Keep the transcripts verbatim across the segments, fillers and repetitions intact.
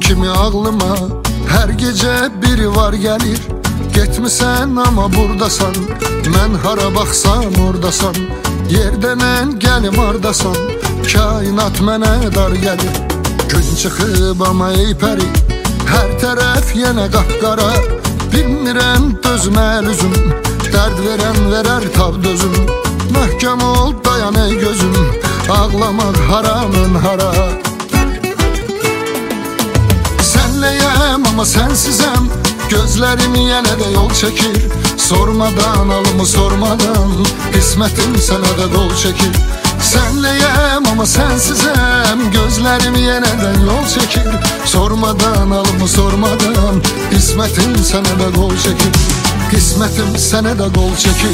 kimi ağlıma. Her gece biri var gelir. Getmisən ama buradasan. Mən hara baxsam oradasan. Yerdən en gəlim ardasan. Kainat mənə dar gəlir. Gün çıxıb ama ey pəri, hər tərəf yenə qapqara. Bilmirəm dözmə üzüm, dərd verən verər tab dözüm. Möhkəm ol dayan ey gözüm, ağlamaq haramın hara. Senleyem ama sensizem, gözlerim yenə də yol çəkir. Sormadan alımı sormadan, qismətim sənə də qol çəkir. Senleyem ama sensizem, gözlerim yenə də yol çəkir. Sormadan alımı sormadan, qismətim sənə də qol çəkir. Qismətim sənə də qol çəkir.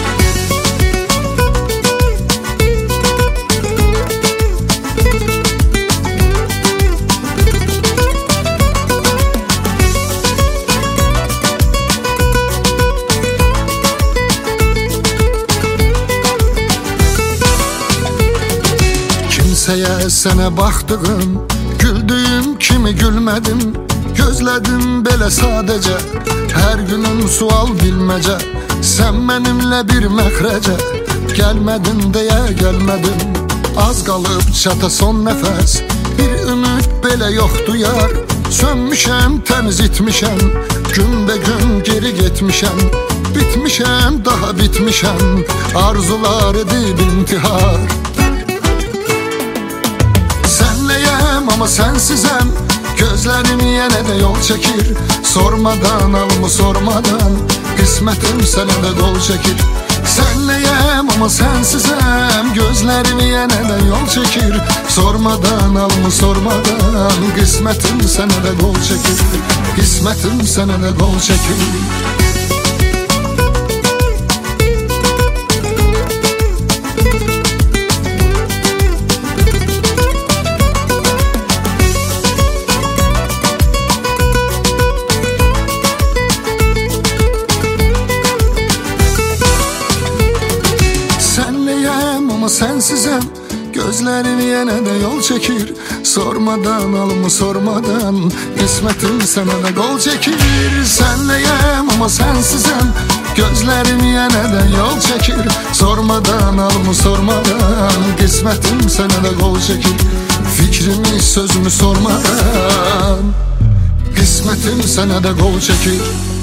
Kimseye sene baktığım, güldüğüm kimi gülmedim. Gözledim belə sadece, her günüm sual bilmece. Sen benimle bir məxrəcə, gelmedin deyə gelmedim. Az kalıp çata son nefes, bir ümit belə yoxdu yar. Sönmüşəm, təmiz itmişəm, gün be gün geri getmişəm. Bitmişəm, daha bitmişəm, arzular edib intihar. Senleyem ama sensizem, gözlerim yenə də yol çəkir. Sormadan alımı sormadan, qismətim sənə də qol çəkir. Senleyem ama sensizem, gözlerim yenə də yol çəkir. Sormadan alımı sormadan, qismətim sənə də qol çəkir. Qismətim sənə də qol çəkir. Ama sensizem, gözlerim yenə də yol çəkir. Sormadan alımı sormadan, qismətim sənə də qol çəkir. Senleyem ama sensizem, gözlerim yenə də yol çəkir. Sormadan alımı sormadan, qismətim sənə də qol çəkir. Fikrimi sözümü sormadan, qismətim sənə də qol çəkir.